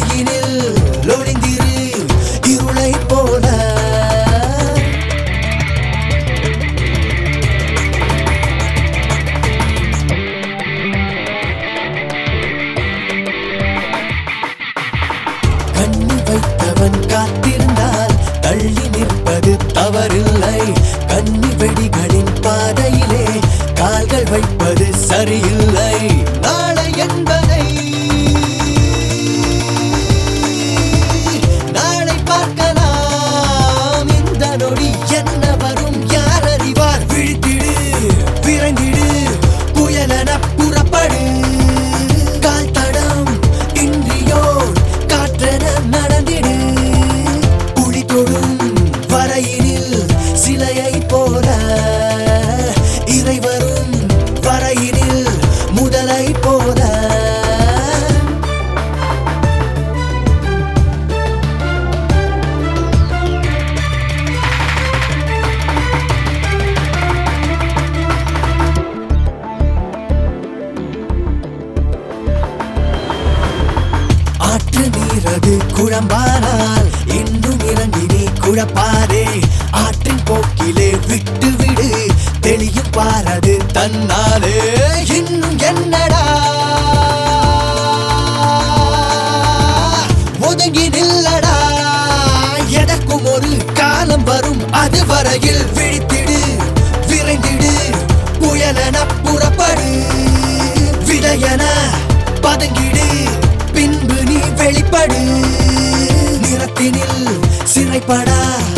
ஒளியினில் ஒளிந்திரு இருளை போல கண்ணி வைத்தவன் காத்திருந்தால் தள்ளி நிற்பது தவறில்லை. கண்ணி வெடிகளின் பாதையிலே கால்கள் வைப்பது சரியில்லை. நாளை என்பதை நாளை பார்க்கலாம். இந்த நொடி என்ன வரும் யார் அறிவார்? விழித்திடு விரைந்திடு புயலென புறப்படு. கால் தடம் இன்றியோர் காற்றென நடந்திடு. புலி தொடும் வரையினில் சிலையை போல இறைவரும் வரையினில் முதலை போல ஆற்று நீரது குழம்பானால் இன்னும் இறங்கி நீ குழப்பாதே. ஆற்றின் போக்கிலே விட்டு விடு தெளியும் பாரது தன்னாலே. இன்னும் என்னடா ஒதுங்கி நில்லடா. எதற்கும் ஒரு காலம் வரும் அது வரையில் விழித்திடு விரைந்திடு புயலென புறப்படு. விதையென பதுங்கிடு பின்பு நீ வெளிப்படு. நிறத்தினில் சிறைப்படா